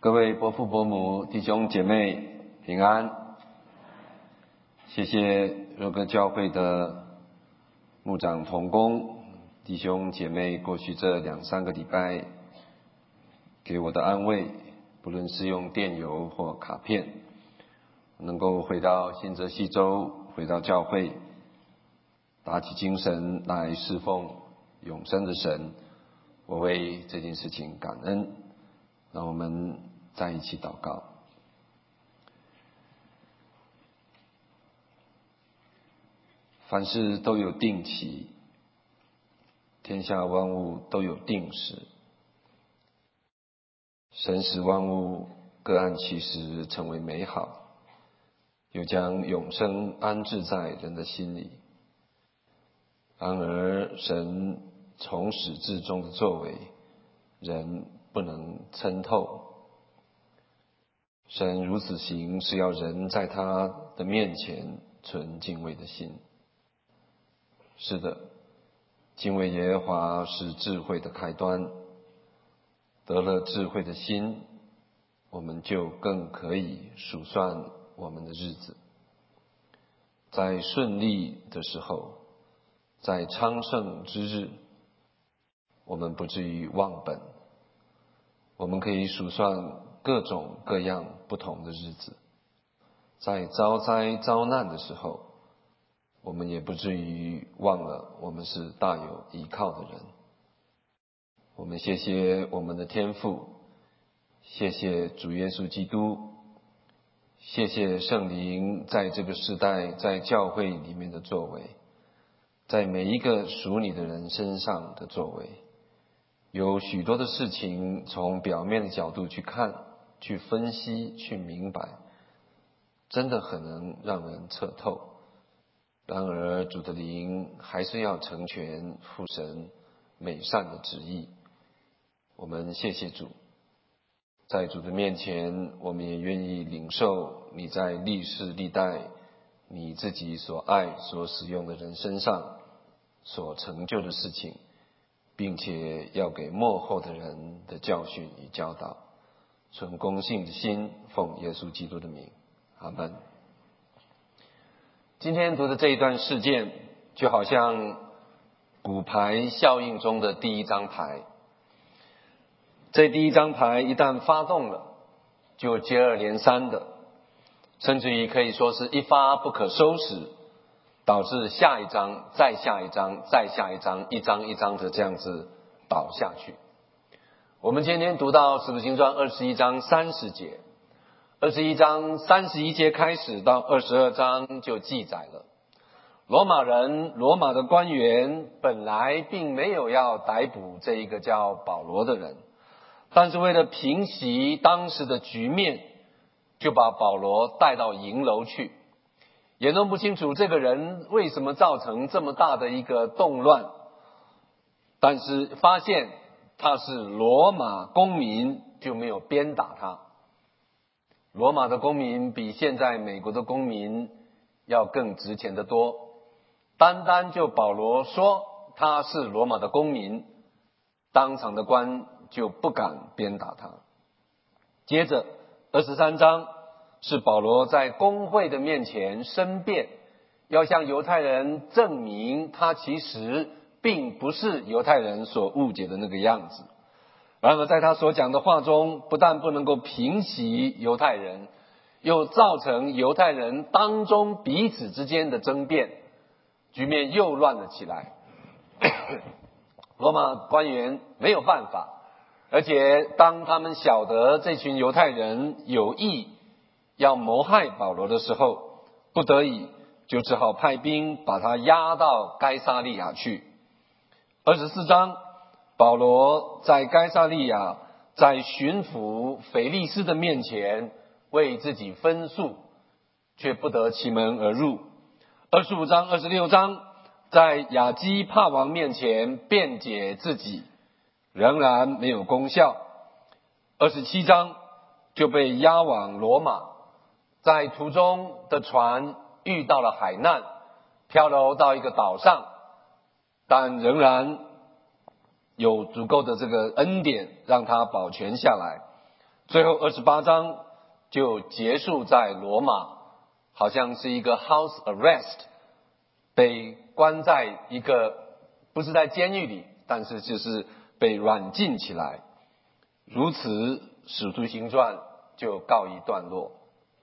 各位伯父伯母、弟兄姐妹平安。谢谢若歌教会的牧长同工弟兄姐妹过去这2-3个礼拜给我的安慰，不论是用电邮或卡片，能够回到新泽西州，回到教会，打起精神来侍奉永生的神，我为这件事情感恩。让我们再一起祷告。凡事都有定期，天下万物都有定时，神使万物各按其时成为美好，又将永生安置在人的心里。然而神从始至终的作为，人不能参透。神如此行，是要人在他的面前存敬畏的心。是的，敬畏耶和华是智慧的开端，得了智慧的心，我们就更可以数算我们的日子，在顺利的时候，在昌盛之日，我们不至于忘本。我们可以数算各种各样不同的日子，在遭灾遭难的时候，我们也不至于忘了我们是大有依靠的人。我们谢谢我们的天父，谢谢主耶稣基督，谢谢圣灵在这个时代在教会里面的作为，在每一个属你的人身上的作为。有许多的事情从表面的角度去看，去分析，去明白，真的很能让人彻透。然而主的灵还是要成全父神美善的旨意。我们谢谢主，在主的面前，我们也愿意领受你在历世历代你自己所爱所使用的人身上所成就的事情，并且要给末后的人的教训与教导，存恭信的心，奉耶稣基督的名，阿们。今天读的这一段事件，就好像骨牌效应中的第一张牌。这第一张牌一旦发动了，就接二连三的，甚至于可以说是一发不可收拾，导致下一章再下一章再下一章，一章一章的这样子倒下去。我们今天读到使徒行传21章30节，21章31节开始到22章就记载了罗马的官员本来并没有要逮捕这一个叫保罗的人，但是为了平息当时的局面，就把保罗带到营楼去，也弄不清楚这个人为什么造成这么大的一个动乱，但是发现他是罗马公民，就没有鞭打他。罗马的公民比现在美国的公民要更值钱得多，单单就保罗说他是罗马的公民，当场的官就不敢鞭打他。接着23章是保罗在公会的面前申辩，要向犹太人证明他其实并不是犹太人所误解的那个样子。然而在他所讲的话中，不但不能够平息犹太人，又造成犹太人当中彼此之间的争辩，局面又乱了起来。罗马官员没有办法，而且当他们晓得这群犹太人有意要谋害保罗的时候，不得已就只好派兵把他押到该撒利亚去。24章，保罗在该撒利亚在巡抚腓力斯的面前为自己分诉，却不得其门而入。25章26章，在亚基帕王面前辩解自己，仍然没有功效。27章就被押往罗马，在途中的船遇到了海难，漂流到一个岛上，但仍然有足够的这个恩典让他保全下来。 最后28章就结束在罗马，好像是一个 house arrest， 被关在一个不是在监狱里，但是就是被软禁起来。如此使徒行传就告一段落。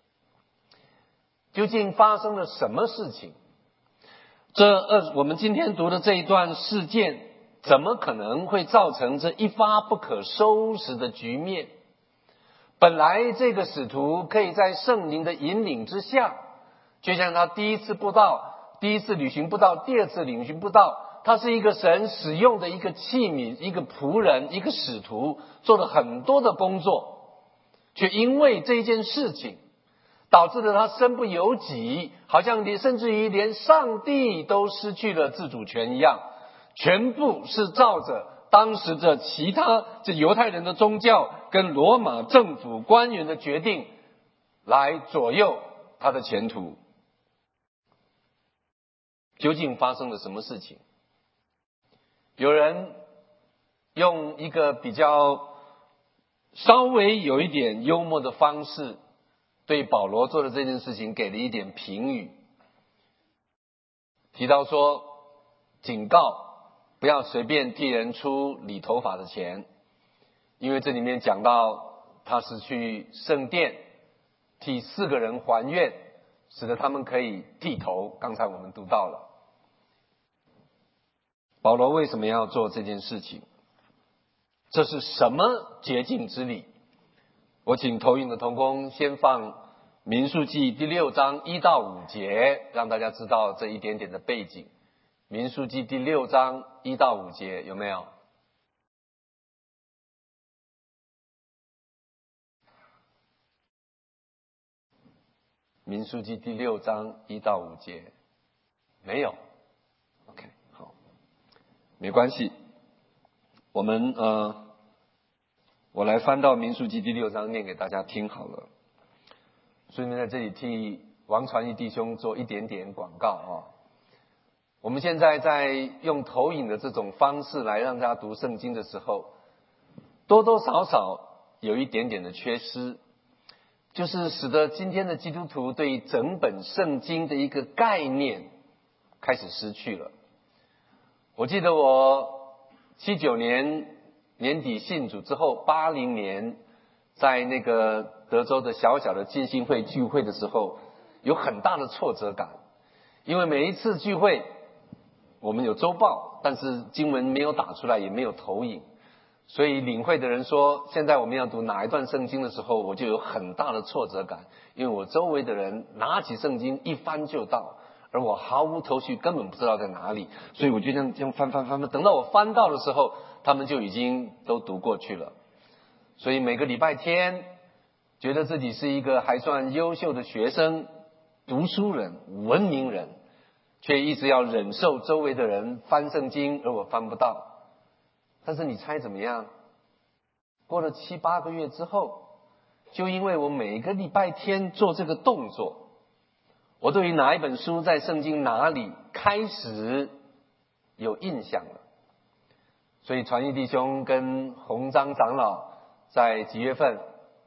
究竟发生了什么事情？我们今天读的这一段事件，怎么可能会造成这一发不可收拾的局面？本来这个使徒可以在圣灵的引领之下，就像他第一次布道，第一次旅行布道，第二次旅行布道，他是一个神使用的一个器皿，一个仆人，一个使徒，做了很多的工作，却因为这件事情导致了他身不由己，好像甚至于连上帝都失去了自主权一样，全部是照着当时的其他犹太人的宗教跟罗马政府官员的决定来左右他的前途。究竟发生了什么事情？有人用一个比较稍微有一点幽默的方式对保罗做的这件事情给了一点评语，提到说，警告不要随便替人出理头发的钱，因为这里面讲到他是去圣殿替4个人还愿，使得他们可以剃头，刚才我们读到了。保罗为什么要做这件事情？这是什么洁净之礼？我请投影的同工先放民数记第6章1到5节，让大家知道这一点点的背景。民数记第6章1到5节有没有？民数记第6章1到5节没有 OK 好，没关系，我们我来翻到民数记第6章念给大家听好了。顺便在这里替王传义弟兄做一点点广告啊。我们现在在用投影的这种方式来让大家读圣经的时候，多多少少有一点点的缺失，就是使得今天的基督徒对整本圣经的一个概念开始失去了。我记得我79年年底信主之后，80年在那个德州的小小的浸信会聚会的时候，有很大的挫折感，因为每一次聚会我们有周报，但是经文没有打出来，也没有投影，所以领会的人说现在我们要读哪一段圣经的时候，我就有很大的挫折感，因为我周围的人拿起圣经一翻就到，而我毫无头绪，根本不知道在哪里，所以我就这样翻，等到我翻到的时候，他们就已经都读过去了。所以每个礼拜天觉得自己是一个还算优秀的学生、读书人、文明人，却一直要忍受周围的人翻圣经，而我翻不到。但是你猜怎么样？过了7、8个月之后，就因为我每一个礼拜天做这个动作，我对于哪一本书在圣经哪里开始有印象了。所以传义弟兄跟洪章长老在几月份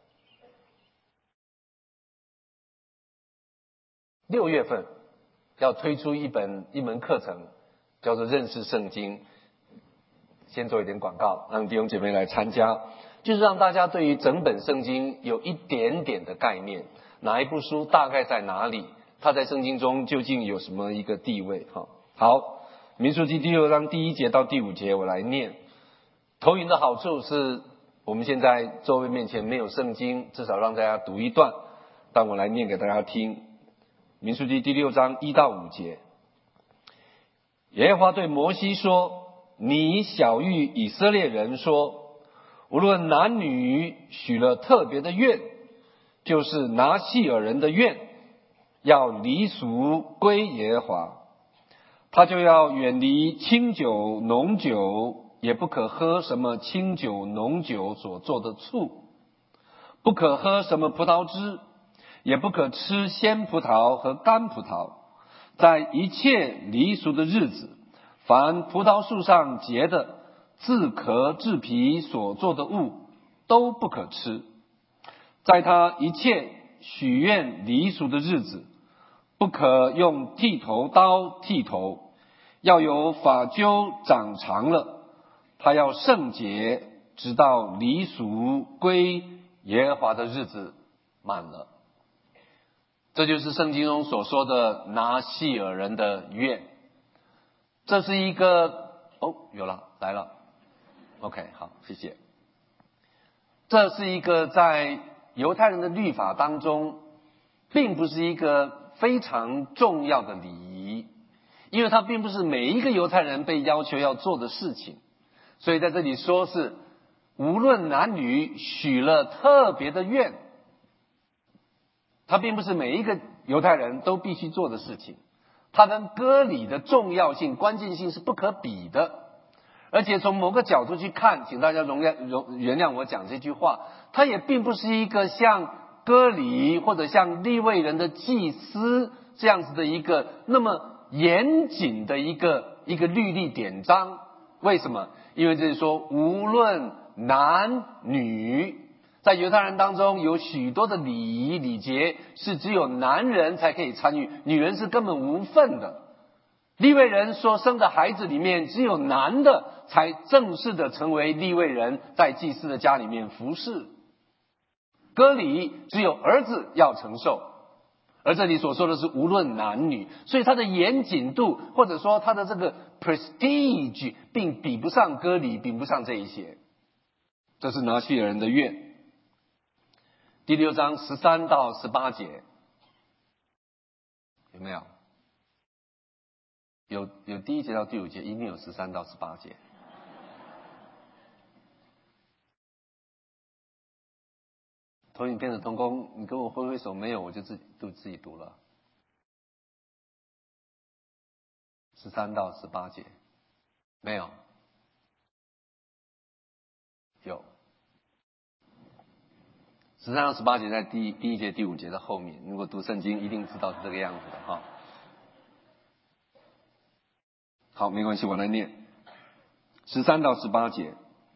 ？6月份要推出一门课程，叫做认识圣经。先做一点广告，让弟兄姐妹来参加，就是让大家对于整本圣经有一点点的概念，哪一部书大概在哪里，它在圣经中究竟有什么一个地位。好，民数记第6章第1节到第5节我来念。投影的好处是我们现在座位面前没有圣经，至少让大家读一段，但我来念给大家听。民数记第6章1到5节，耶和华对摩西说，你晓谕以色列人说，无论男女许了特别的愿，就是拿细耳人的愿，要离俗归耶和华，他就要远离清酒浓酒，也不可喝什么清酒浓酒所做的醋，不可喝什么葡萄汁，也不可吃鲜葡萄和干葡萄，在一切离俗的日子，凡葡萄树上结的自壳制皮所做的物都不可吃， 在他一切许愿离俗的日子，不可用剃头刀剃头，要有发揪长长了，他要圣洁，直到离俗归耶和华的日子满了。这就是圣经中所说的拿细尔人的愿。这是一个有了，来了 OK 好，谢谢。这是一个在犹太人的律法当中并不是一个非常重要的礼仪，因为它并不是每一个犹太人被要求要做的事情。所以在这里说是无论男女许了特别的愿，它并不是每一个犹太人都必须做的事情，它跟割礼的重要性、关键性是不可比的。而且从某个角度去看，请大家原谅我讲这句话，它也并不是一个像割礼或者像利未人的祭司这样子的一个那么严谨的一个律例典章。为什么？因为这是说无论男女，在犹太人当中有许多的礼仪礼节是只有男人才可以参与，女人是根本无份的。利未人所生的孩子里面，只有男的才正式的成为利未人，在祭司的家里面服侍。割礼只有儿子要承受，而这里所说的是无论男女，所以它的严谨度或者说它的这个 prestige 并比不上割礼，比不上这一些。这是拿细尔人的愿。第6章13到18节，有没有？有第1节到第5节，一定有13到18节。投影片的同工，你跟我挥挥手，没有我就自己读了。13到18节，没有？有。13到18节在第1节、第5节的后面。如果读圣经，一定知道是这个样子的哈。好，没关系，我来念。13到18节。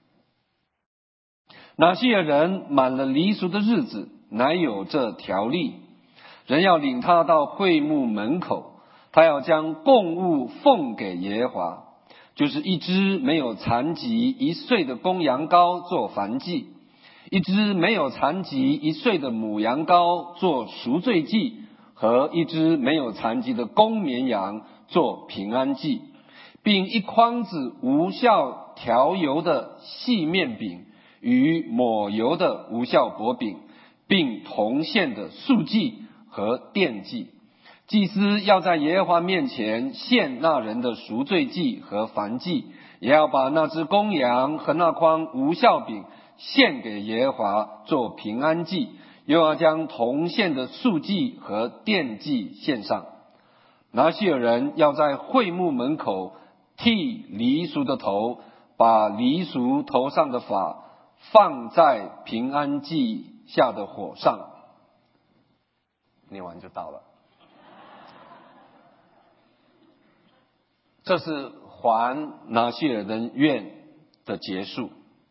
拿细尔人满了离俗的日子，乃有这条例：人要领他到会幕门口，他要将供物奉给耶和华，就是一只没有残疾1岁的公羊羔做燔祭，一只没有残疾1岁的母羊羔做赎罪祭，和一只没有残疾的公绵羊做平安祭，并1筐子无酵调油的细面饼与抹油的无酵薄饼，并同献的素祭和奠祭。祭司要在耶和华面前献那人的赎罪祭和燔祭，也要把那只公羊和那筐无酵饼献给耶和华做平安祭，又要将同献的素祭和奠祭献上。拿细尔人要在会幕门口剃离俗的头，把离俗头上的发放在平安祭下的火上。念完就到了。这是还拿细尔人愿的结束。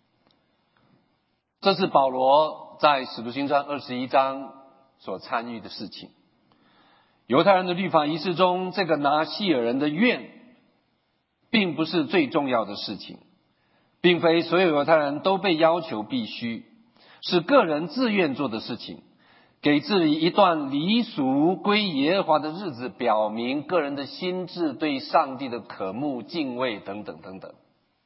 这是保罗在使徒行传21章所参与的事情。犹太人的律法仪式中，这个拿细尔人的愿并不是最重要的事情，并非所有犹太人都被要求必须，是个人自愿做的事情。给自己一段离俗归耶和华的日子，表明个人的心智对上帝的渴慕、敬畏等等等等。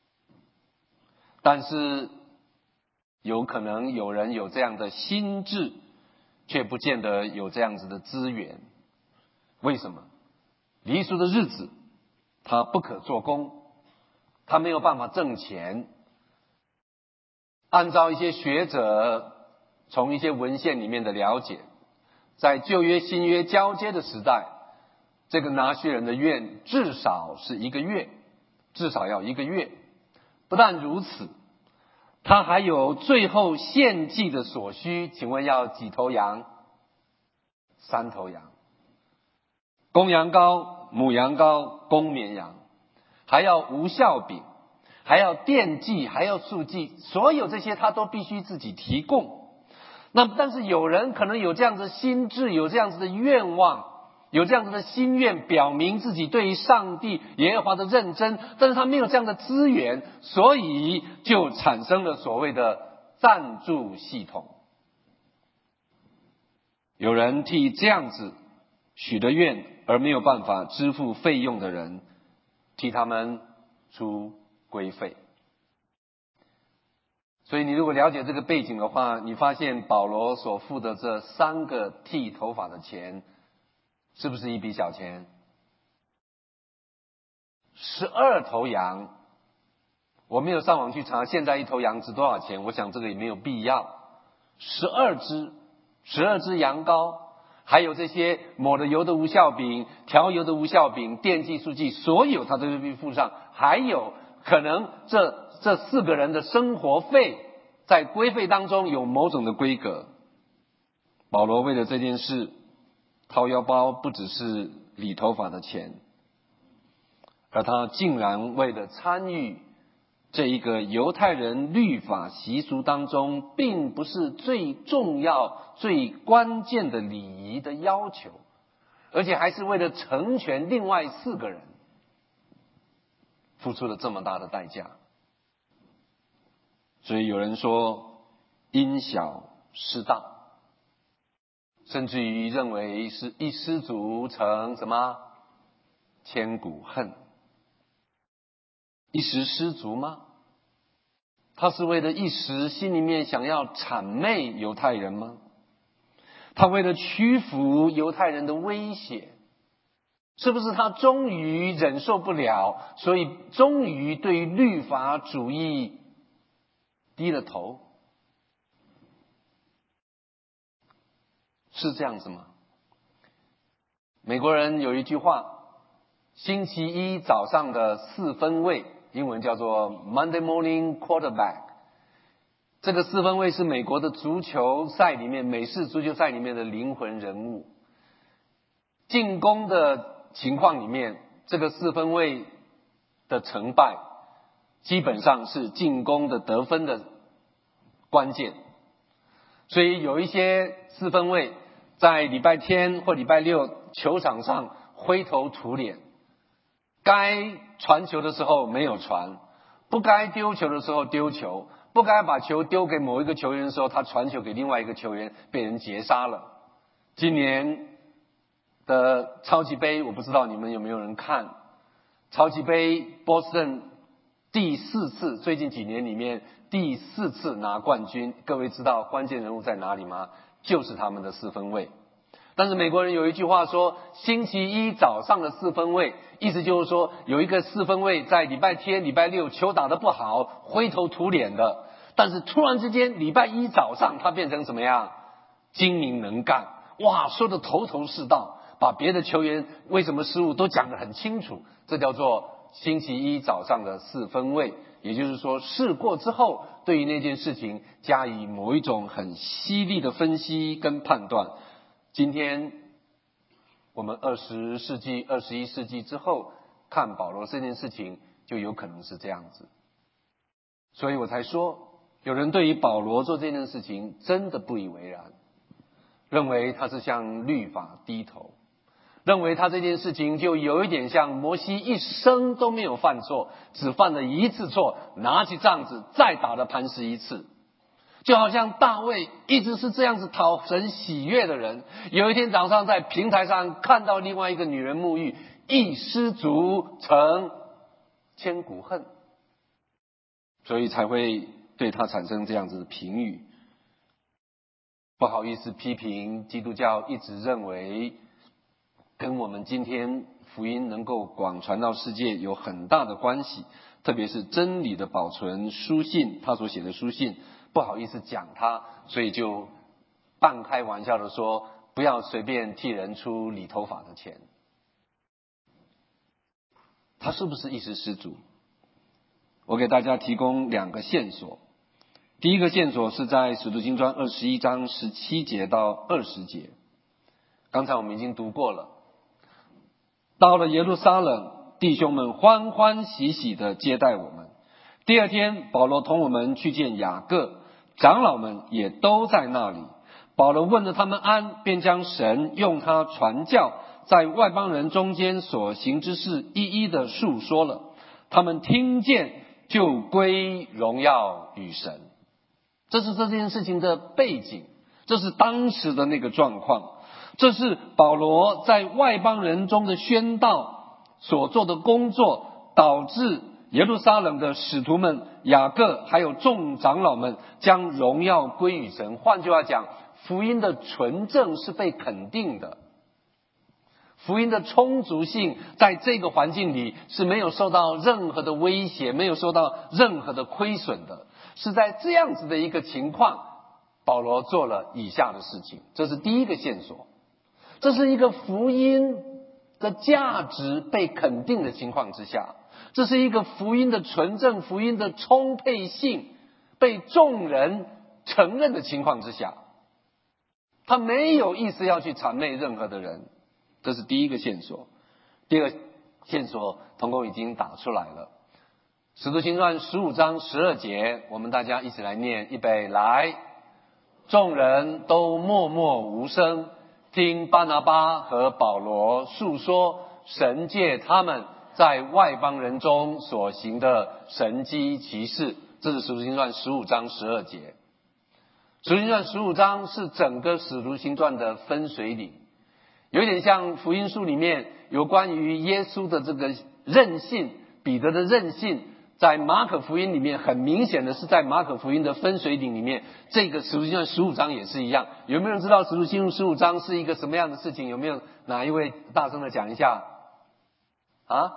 但是有可能有人有这样的心智，却不见得有这样子的资源。为什么？离俗的日子他不可做工，他没有办法挣钱。按照一些学者从一些文献里面的了解，在旧约新约交接的时代，这个拿细尔人的愿至少是1个月，至少要1个月。不但如此，他还有最后献祭的所需。请问要几头羊？3头羊，公羊羔、母羊羔、公绵羊，还要无酵饼，还要奠祭，还要素祭，所有这些他都必须自己提供。 那么但是有人可能有这样子的心智，有这样子的愿望，有这样子的心愿，表明自己对于上帝耶和华的认真，但是他没有这样的资源，所以就产生了所谓的赞助系统。有人替这样子许的愿而没有办法支付费用的人，替他们出规费。所以你如果了解这个背景的话，你发现保罗所付的这3个剃头发的钱，是不是一笔小钱？12头羊，我没有上网去查现在一头羊值多少钱，我想这个也没有必要。12只羊羔，还有这些抹了油的无酵饼、调油的无酵饼、奠祭赎祭，所有他都必须付上，还有可能这4个人的生活费，在规费当中有某种的规格。保罗为了这件事掏腰包，不只是理头发的钱，而他竟然为了参与这一个犹太人律法习俗当中并不是最重要最关键的礼仪的要求，而且还是为了成全另外4个人，付出了这么大的代价。所以有人说因小失大，甚至于认为是一失足成什么千古恨。一时失足吗？他是为了一时心里面想要谄媚犹太人吗？他为了屈服犹太人的威胁，是不是他终于忍受不了，所以终于对于律法主义低了头？是这样子吗？美国人有一句话，星期一早上的4分卫，英文叫做 Monday Morning Quarterback。 这个4分卫是美国的足球赛里面，美式足球赛里面的灵魂人物。进攻的情况里面，这个4分卫的成败基本上是进攻的得分的关键。所以有一些4分卫在礼拜天或礼拜六球场上灰头土脸，该传球的时候没有传，不该丢球的时候丢球，不该把球丢给某一个球员的时候，他传球给另外一个球员，被人截杀了。今年的超级杯，我不知道你们有没有人看超级杯，波士顿第4次，最近几年里面第4次拿冠军。各位知道关键人物在哪里吗？就是他们的4分卫。但是美国人有一句话说，星期一早上的4分卫，意思就是说有一个4分卫在礼拜天礼拜六球打得不好，灰头土脸的，但是突然之间礼拜一早上他变成什么样？精明能干，哇，说得头头是道，把别的球员为什么失误都讲得很清楚。这叫做星期一早上的4分卫。也就是说，事过之后对于那件事情加以某一种很犀利的分析跟判断。今天我们20世纪21世纪之后看保罗这件事情，就有可能是这样子。所以我才说，有人对于保罗做这件事情真的不以为然，认为他是向律法低头，认为他这件事情就有一点像摩西一生都没有犯错，只犯了1次错，拿起杖子再打了磐石1次。就好像大卫一直是这样子讨神喜悦的人，有一天早上在平台上看到另外一个女人沐浴，一失足成千古恨，所以才会对他产生这样子的评语。不好意思批评基督教一直认为跟我们今天福音能够广传到世界有很大的关系，特别是真理的保存，书信他所写的书信不好意思讲他，所以就半开玩笑的说，不要随便替人出理头发的钱。他是不是一时失足？我给大家提供2个线索。第一个线索是在使徒行传21章17节到20节，刚才我们已经读过了。到了耶路撒冷，弟兄们欢欢喜喜地接待我们。第2天，保罗同我们去见雅各，长老们也都在那里。 保罗问了他们安，便将神用他传教在外邦人中间所行之事一一的述说了。他们听见，就归荣耀与神。这是这件事情的背景，这是当时的那个状况，这是保罗在外邦人中的宣道所做的工作，导致耶路撒冷的使徒们雅各还有众长老们将荣耀归于神。换句话讲，福音的纯正是被肯定的，福音的充足性在这个环境里是没有受到任何的威胁，没有受到任何的亏损的。是在这样子的一个情况，保罗做了以下的事情。这是第一个线索，这是一个福音的价值被肯定的情况之下，这是一个福音的纯正、福音的充沛性被众人承认的情况之下，他没有意思要去谄媚任何的人。这是第一个线索。第二个线索同工已经打出来了，使徒行传15章12节，我们大家一起来念，预备来。众人都默默无声，听巴拿巴和保罗述说神借他们在外邦人中所行的神迹奇事。这是使徒行传15章12节。使徒行传15章是整个使徒行传的分水岭，有点像福音书里面有关于耶稣的这个任性，彼得的任性，在马可福音里面很明显的是在马可福音的分水岭里面，这个使徒行传15章也是一样。有没有人知道使徒行传15章是一个什么样的事情？有没有哪一位大声的讲一下啊？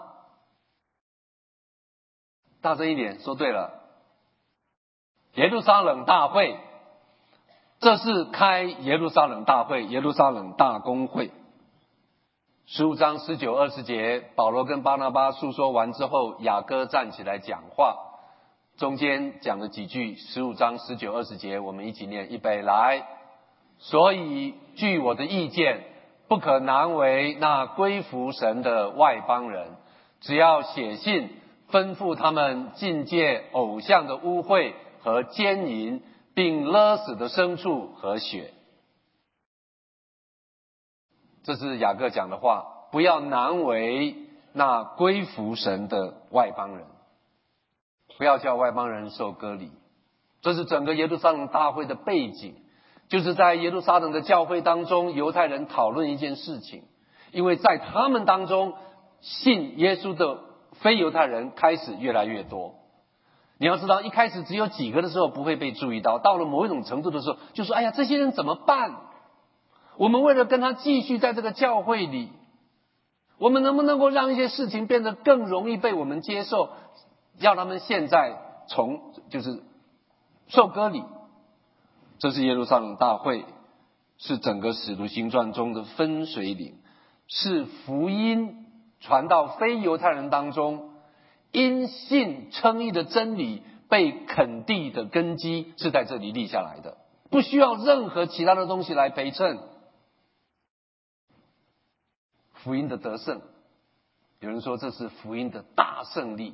大声一点，说对了，耶路撒冷大会。这是开耶路撒冷大会，耶路撒冷大公会。15章19、20节，保罗跟巴拿巴述说完之后，雅各站起来讲话，中间讲了几句。15章19、20节，我们一起念，预备来。所以据我的意见，不可难为那归服神的外邦人，只要写信吩咐他们禁戒偶像的污秽和奸淫，并勒死的牲畜和血。这是雅各讲的话，不要难为那归服神的外邦人，不要叫外邦人受割礼。这是整个耶路撒冷大会的背景，就是在耶路撒冷的教会当中，犹太人讨论一件事情，因为在他们当中信耶稣的非犹太人开始越来越多。你要知道，一开始只有几个的时候不会被注意到，到了某一种程度的时候，就说哎呀，这些人怎么办？我们为了跟他继续在这个教会里，我们能不能够让一些事情变得更容易被我们接受，要他们现在就是受割礼。这是耶路撒冷大会，是整个使徒行传中的分水岭，是福音传到非犹太人当中，因信称义的真理被肯定的根基是在这里立下来的，不需要任何其他的东西来陪衬。福音的得胜，有人说这是福音的大胜利，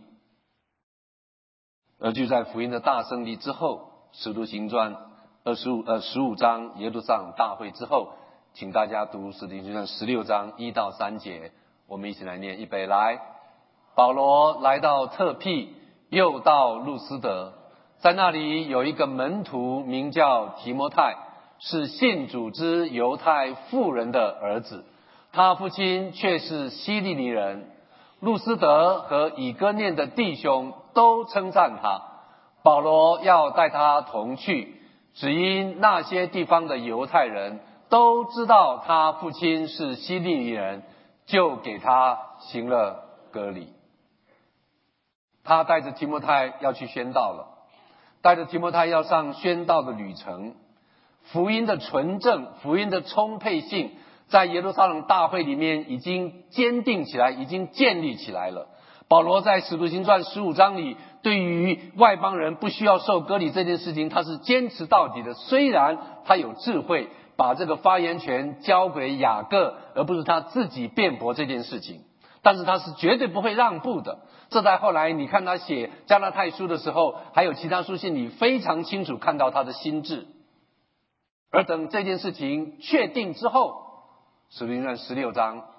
而就在福音的大胜利之后，使徒行传15章耶路撒冷大会之后，请大家读使徒行传16章1到3节，我们一起来念，预备来。保罗来到特庇，又到路斯德，在那里有一个门徒名叫提摩太，是信主之犹太妇人的儿子，他父亲却是希利尼人。路斯德和以哥念的弟兄都称赞他，保罗要带他同去，只因那些地方的犹太人都知道他父亲是希利尼人，就给他行了割礼。他带着提摩太要去宣道了，带着提摩太要上宣道的旅程。福音的纯正，福音的充沛性，在耶路撒冷大会里面已经坚定起来，已经建立起来了。保罗在使徒行传15章里，对于外邦人不需要受割礼这件事情，他是坚持到底的。虽然他有智慧，把这个发言权交给雅各，而不是他自己辩驳这件事情，但是他是绝对不会让步的。这在后来你看他写加拉太书的时候，还有其他书信里非常清楚看到他的心志。 而等这件事情确定之后，使徒行传16章，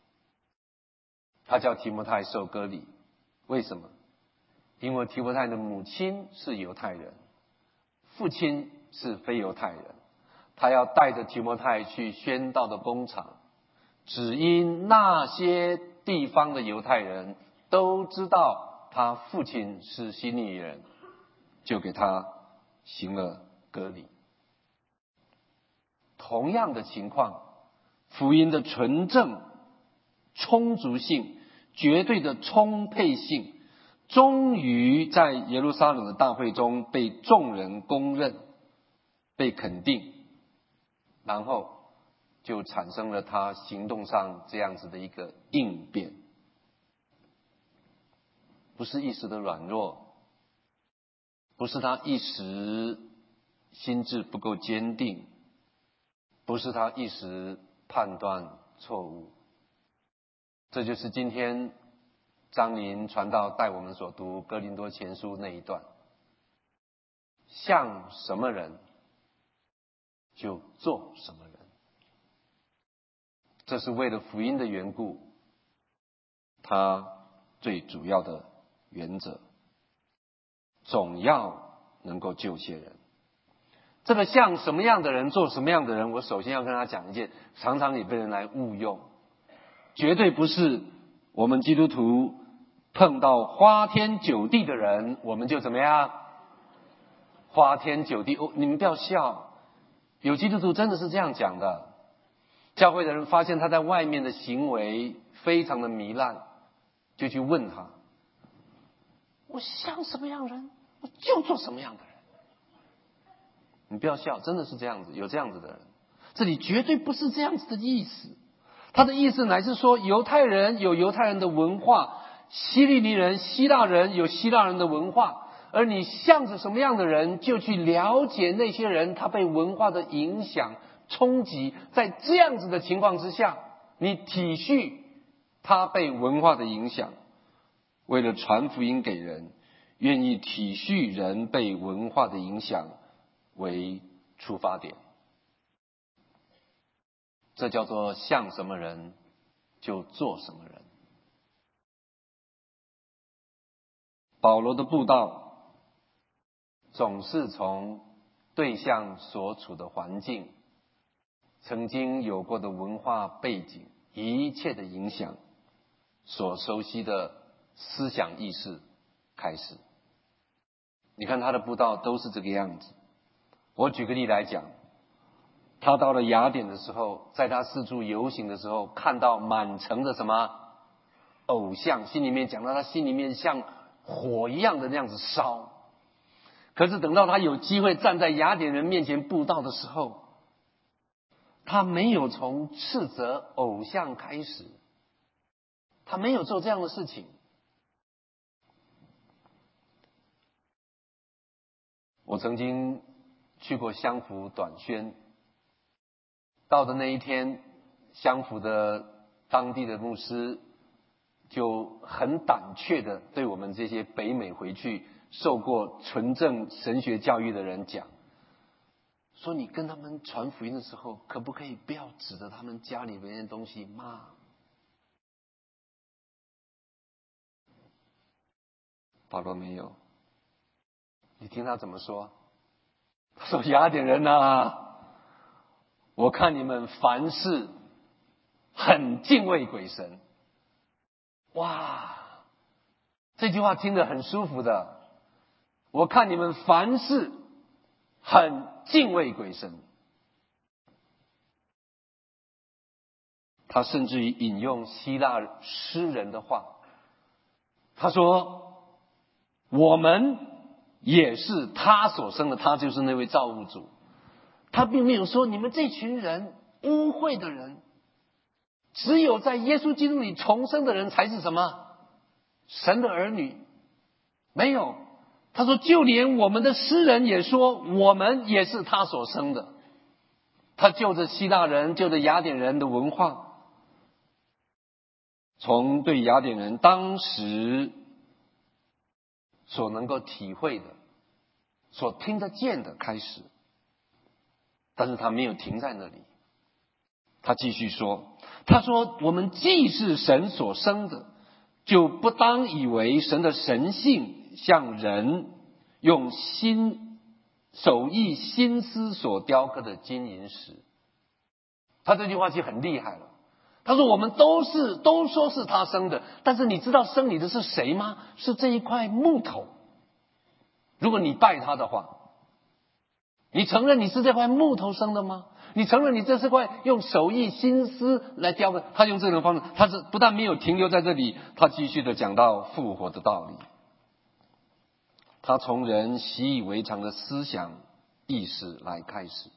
他叫提摩太受割礼。为什么？因为提摩太的母亲是犹太人，父亲是非犹太人，他要带着提摩太去宣道的工厂，只因那些地方的犹太人都知道他父亲是希利尼人，就给他行了割礼。同样的情况，福音的纯正、充足性、绝对的充沛性，终于在耶路撒冷的大会中被众人公认、被肯定，然后就产生了他行动上这样子的一个应变。不是一时的软弱，不是他一时心智不够坚定，不是他一时判断错误。这就是今天张林传道带我们所读哥林多前书那一段，像什么人就做什么人。这是为了福音的缘故，他最主要的原则，总要能够救些人。这个像什么样的人做什么样的人，我首先要跟他讲一件常常也被人来误用，绝对不是我们基督徒碰到花天酒地的人我们就怎么样花天酒地。你们不要笑，有基督徒真的是这样讲的。教会的人发现他在外面的行为非常的糜烂，就去问他，我像什么样人我就做什么样的人。你不要笑，真的是这样子，有这样子的人。这里绝对不是这样子的意思，他的意思乃是说，犹太人有犹太人的文化，希利尼人、希腊人有希腊人的文化，而你向着什么样的人，就去了解那些人他被文化的影响冲击。在这样子的情况之下，你体恤他被文化的影响，为了传福音给人，愿意体恤人被文化的影响为出发点，这叫做像什么人就做什么人。保罗的布道总是从对象所处的环境、曾经有过的文化背景、一切的影响、所熟悉的思想意识开始。你看他的布道都是这个样子。我举个例来讲，他到了雅典的时候，在他四处游行的时候，看到满城的什么偶像，心里面讲到他心里面像火一样的那样子烧。可是等到他有机会站在雅典人面前布道的时候，他没有从斥责偶像开始，他没有做这样的事情。我曾经去过湘府短宣，到的那一天，湘府的当地的牧师就很胆怯的对我们这些北美回去受过纯正神学教育的人讲，说你跟他们传福音的时候，可不可以不要指着他们家里面的东西骂？保罗没有，你听他怎么说？他说：雅典人啊，我看你们凡事很敬畏鬼神。哇，这句话听得很舒服的。我看你们凡事很敬畏鬼神。他甚至于引用希腊诗人的话，他说我们也是他所生的，他就是那位造物主。他并没有说你们这群人污秽的人，只有在耶稣基督里重生的人才是什么神的儿女。没有，他说就连我们的诗人也说我们也是他所生的。他就着希腊人，就着雅典人的文化，从对雅典人当时所能够体会的、所听得见的开始， 但是他没有停在那里，他继续说，他说我们既是神所生的，就不当以为神的神性像人用手艺心思所雕刻的金银石。他这句话其实很厉害了。他说我们都说是他生的，但是你知道生你的是谁吗？是这一块木头。如果你拜他的话，你承认你是这块木头生的吗？你承认你这是块用手艺心思来雕的？他用这种方式，他是不但没有停留在这里，他继续的讲到复活的道理。他从人习以为常的思想意识来开始。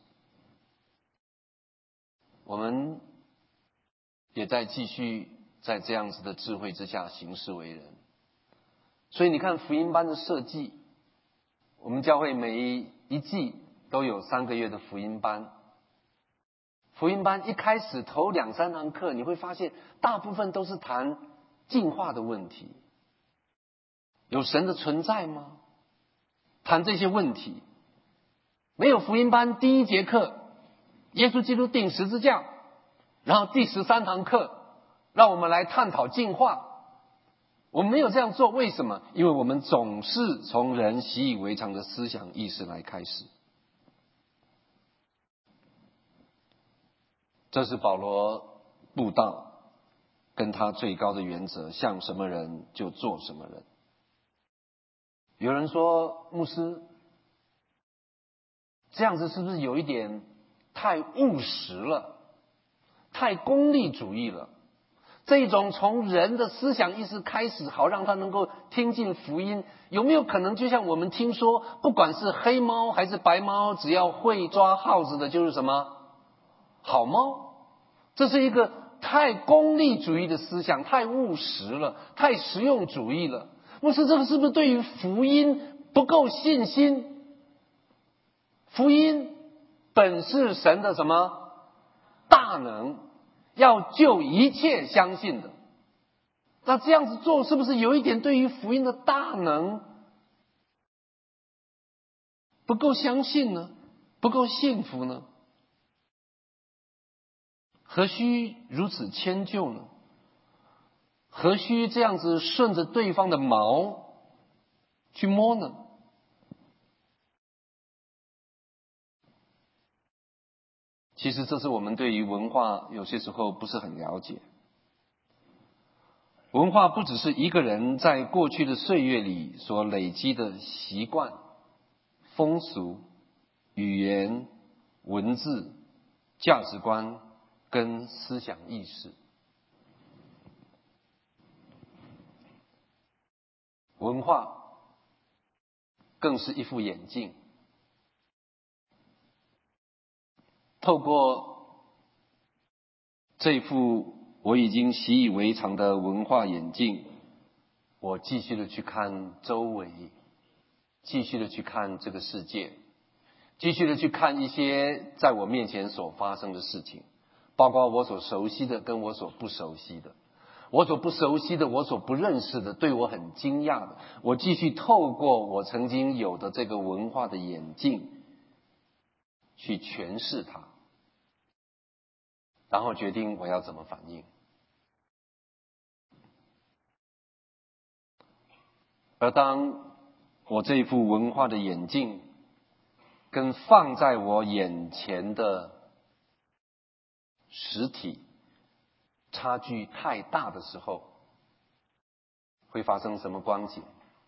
我们也在继续在这样子的智慧之下行事为人。所以你看福音班的设计，我们教会每一季都有3个月的福音班。福音班一开始头2-3堂课，你会发现大部分都是谈进化的问题。有神的存在吗？谈这些问题。没有福音班第1节课，耶稣基督钉十字架，然后第13堂课让我们来探讨进化。我们没有这样做，为什么？因为我们总是从人习以为常的思想意识来开始。这是保罗布道跟他最高的原则，像什么人就做什么人。有人说，牧师这样子是不是有一点太务实了，太功利主义了？这种从人的思想意识开始，好让他能够听进福音，有没有可能就像我们听说，不管是黑猫还是白猫，只要会抓耗子的就是什么好猫？这是一个太功利主义的思想，太务实了，太实用主义了。牧师，这个是不是对于福音不够信心？福音本是神的什么大能，要救一切相信的。那这样子做是不是有一点对于福音的大能不够相信呢？不够信服呢？何须如此迁就呢？何须这样子顺着对方的毛去摸呢？其实这是我们对于文化有些时候不是很了解。文化不只是一个人在过去的岁月里所累积的习惯、风俗、语言、文字、价值观跟思想意识。文化更是一副眼镜，透过这副我已经习以为常的文化眼镜，我继续的去看周围，继续的去看这个世界，继续的去看一些在我面前所发生的事情，包括我所熟悉的跟我所不熟悉的。我所不熟悉的，我所不认识的，对我很惊讶的，我继续透过我曾经有的这个文化的眼镜去诠释它，然后决定我要怎么反应。而当我这副文化的眼镜跟放在我眼前的实体差距太大的时候，会发生什么光景？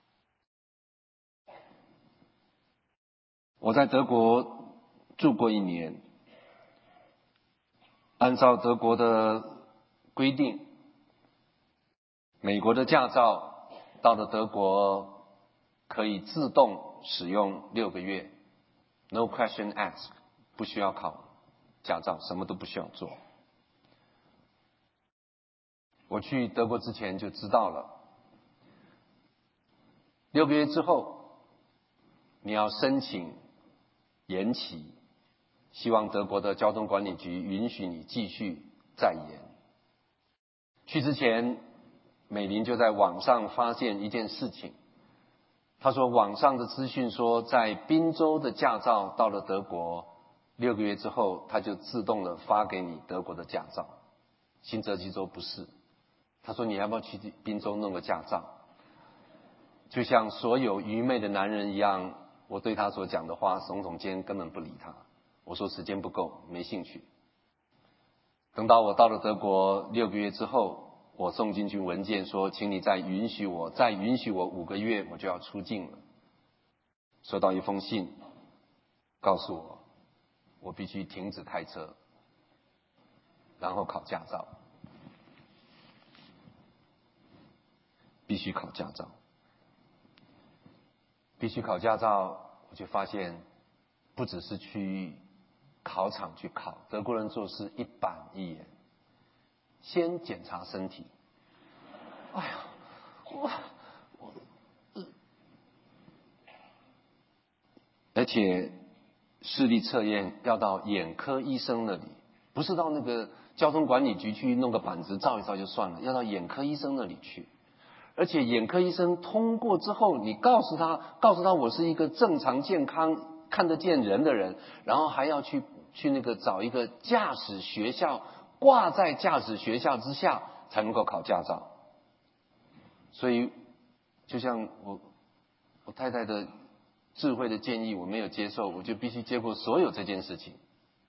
我在德国住过1年，按照德国的规定，美国的驾照到了德国可以自动使用6个月， no question asked， 不需要考驾照，什么都不需要做。我去德国之前就知道了，6个月之后你要申请延期，希望德国的交通管理局允许你继续再延。去之前，美玲就在网上发现一件事情，她说网上的资讯说，在宾州的驾照到了德国 6个月之后，他就自动的发给你德国的驾照。新泽西州不是，他说你要不要去宾州弄个驾照？就像所有愚昧的男人一样，我对他所讲的话耸耸肩，根本不理他。我说时间不够，没兴趣。等到我到了德国6个月之后，我送进去文件说，请你再允许我5个月，我就要出境了。收到一封信，告诉我，我必须停止开车，然后考驾照，必须考驾照。必须考驾照，我就发现不只是去考场去考，德国人做事一板一眼，先检查身体。哎呀，而且视力测验要到眼科医生那里，不是到那个交通管理局去弄个板子照一照就算了，要到眼科医生那里去。而且眼科医生通过之后，你告诉他我是一个正常健康看得见人的人，然后还要去那个找一个驾驶学校，挂在驾驶学校之下才能够考驾照。所以就像我太太的智慧的建议我没有接受，我就必须接过所有这件事情。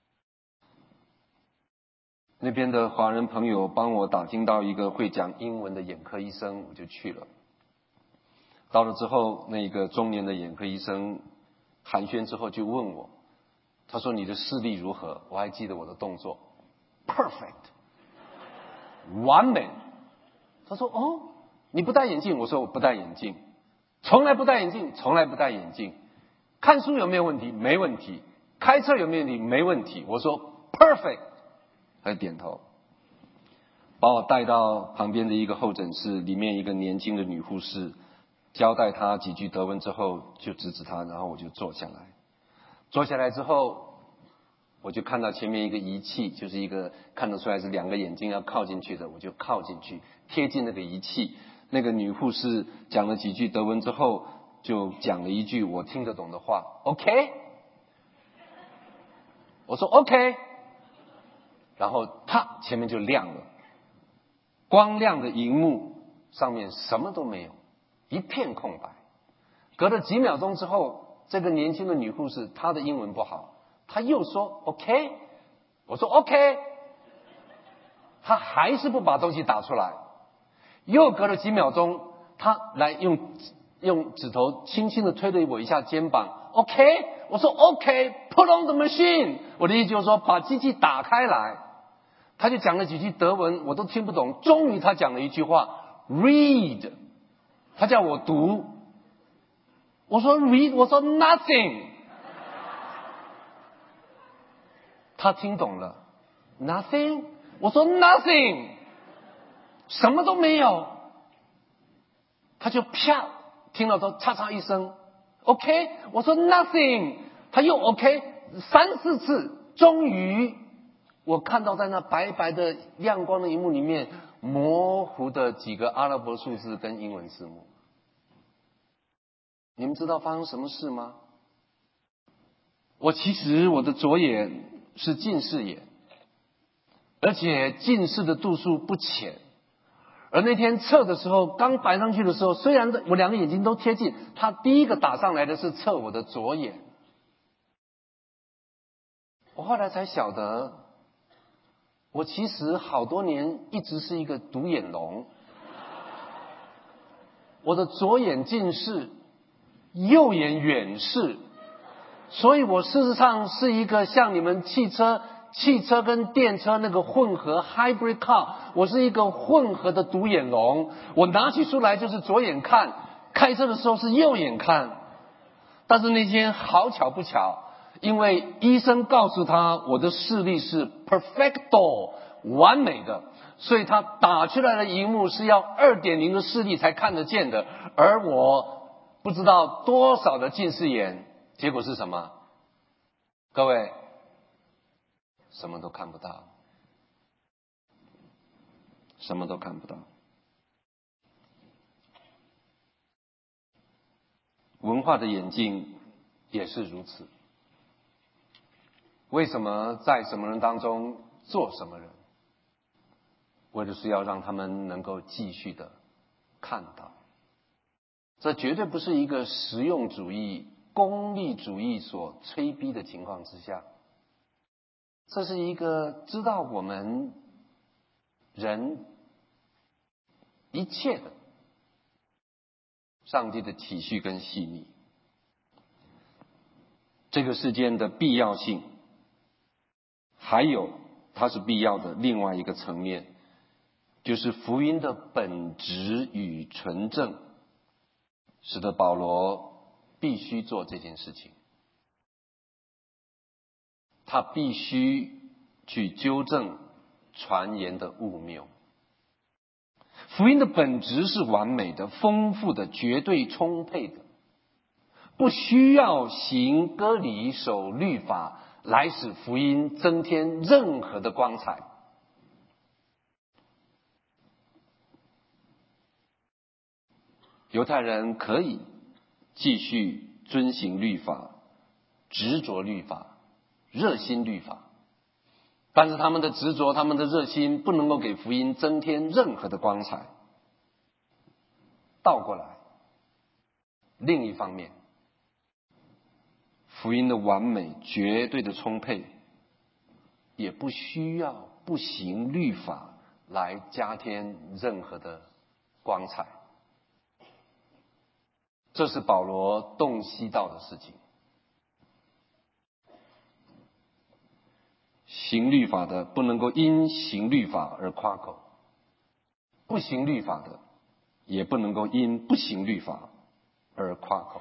那边的华人朋友帮我打听到一个会讲英文的眼科医生，我就去了。到了之后，那个中年的眼科医生寒暄之后就问我，他说你的视力如何？我还记得我的动作 perfect 完美。他说哦，你不戴眼镜？我说我不戴眼镜，从来不戴眼镜，从来不戴眼镜。看书有没有问题？没问题。开车有没有问题？没问题。我说 perfect， 他点头，把我带到旁边的一个候诊室，里面一个年轻的女护士交代他几句德文之后，就指指他，然后我就坐下来。坐下来之后，我就看到前面一个仪器，就是一个看得出来是2个眼睛要靠进去的，我就靠进去，贴近那个仪器。那个女护士讲了几句德文之后，就讲了一句我听得懂的话 ，OK？ 我说 OK， 然后啪，前面就亮了，光亮的荧幕上面什么都没有，一片空白。隔了几秒钟之后，这个年轻的女护士她的英文不好，她又说 OK， 我说 OK， 她还是不把东西打出来。又隔了几秒钟，她来用指头轻轻的推了我一下肩膀 OK， 我说 OK， put on the machine， 我的意思就是说把机器打开来。他就讲了几句德文，我都听不懂。终于他讲了一句话 read， 他叫我读。我说 read， 我说 nothing， 他听懂了 nothing， 我说 nothing， 什么都没有。他就啪听了都嚓嚓一声 OK， 我说 nothing， 他又 OK 3、4次，终于我看到在那白白的亮光的荧幕里面模糊的几个阿拉伯数字跟英文字母。你们知道发生什么事吗？我其实我的左眼是近视眼，而且近视的度数不浅。而那天测的时候，刚摆上去的时候，虽然我2个眼睛都贴近，他第一个打上来的是测我的左眼。我后来才晓得，我其实好多年一直是一个独眼龙，我的左眼近视，右眼远视，所以我事实上是一个像你们汽车跟电车那个混合 hybrid car， 我是一个混合的独眼龙。我拿起书来就是左眼看，开车的时候是右眼看。但是那天好巧不巧，因为医生告诉他我的视力是 perfecto 完美的，所以他打出来的荧幕是要 2.0 的视力才看得见的，而我不知道多少的近视眼，结果是什么？各位，什么都看不到，什么都看不到。文化的眼镜也是如此。 为什么在什么人当中做什么人？为的是要让他们能够继续的看到。这绝对不是一个实用主义、功利主义所催逼的情况之下，这是一个知道我们人一切的上帝的体恤跟细腻。这个事件的必要性，还有它是必要的另外一个层面，就是福音的本质与纯正，使得保罗必须做这件事情。他必须去纠正传言的误谬。福音的本质是完美的、丰富的、绝对充沛的，不需要行割礼、守律法来使福音增添任何的光彩。犹太人可以继续遵行律法，执着律法，热心律法，但是他们的执着、他们的热心不能够给福音增添任何的光彩。倒过来，另一方面，福音的完美、绝对的充沛，也不需要不行律法来加添任何的光彩。这是保罗洞悉到的事情。行律法的不能够因行律法而夸口，不行律法的也不能够因不行律法而夸口。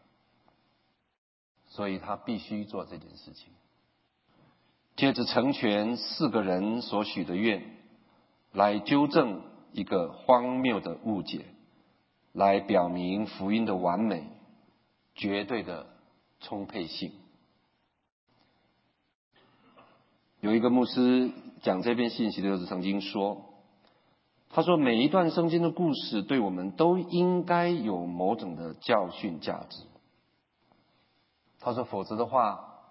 所以他必须做这件事情。接着成全4个人所许的愿，来纠正一个荒谬的误解，来表明福音的完美、绝对的充沛性。有一个牧师讲这篇信息的时候曾经说，他说每一段圣经的故事对我们都应该有某种的教训价值。他说否则的话，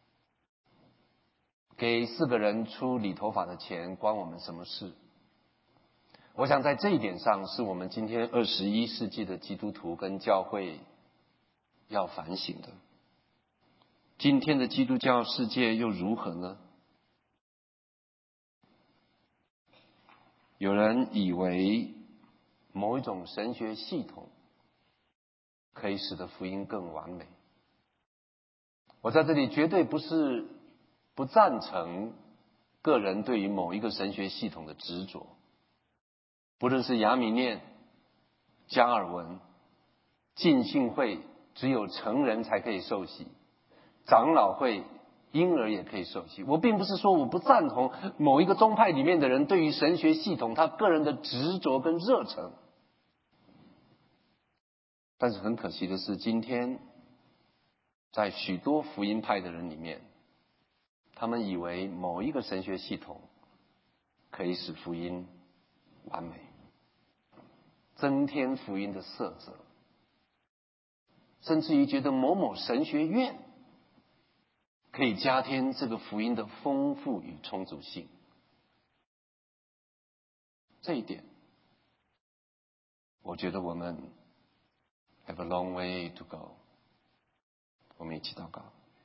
给4个人出理头发的钱关我们什么事？我想在这一点上是我们今天21世纪的基督徒跟教会要反省的。今天的基督教世界又如何呢？有人以为某一种神学系统可以使得福音更完美。我在这里绝对不是不赞成个人对于某一个神学系统的执着，不论是亚米念、加尔文、浸信会只有成人才可以受洗，长老会婴儿也可以受洗。我并不是说我不赞同某一个宗派里面的人对于神学系统他个人的执着跟热忱，但是很可惜的是，今天在许多福音派的人里面，他们以为某一个神学系统可以使福音完美，增添福音的色泽，甚至于觉得某某神学院可以加添这个福音的丰富与充足性。这一点，我觉得我们 have a long way to go。 我们一起祷告。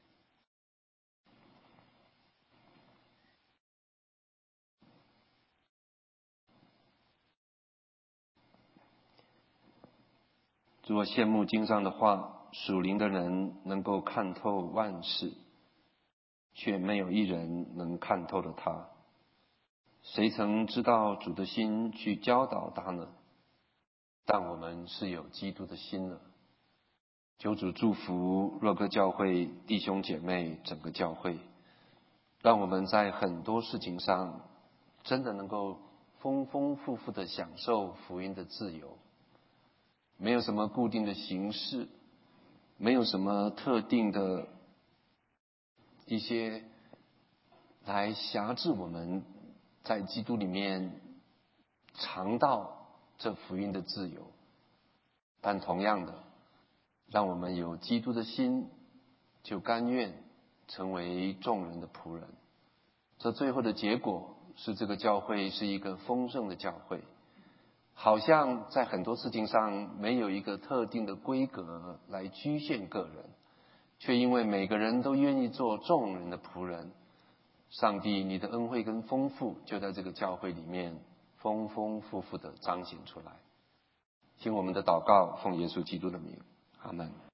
主，我羡慕经上的话，属灵的人能够看透万事，却没有一人能看透了他。谁曾知道主的心去教导他呢？但我们是有基督的心了。求主祝福若歌教会弟兄姐妹整个教会，让我们在很多事情上真的能够丰丰富富的享受福音的自由。没有什么固定的形式，没有什么特定的一些来辖制我们在基督里面尝到这福音的自由。但同样的，让我们有基督的心，就甘愿成为众人的仆人。这最后的结果是这个教会是一个丰盛的教会，好像在很多事情上没有一个特定的规格来局限个人，却因为每个人都愿意做众人的仆人，上帝你的恩惠跟丰富就在这个教会里面丰丰富富的彰显出来。听我们的祷告，奉耶稣基督的名，阿们。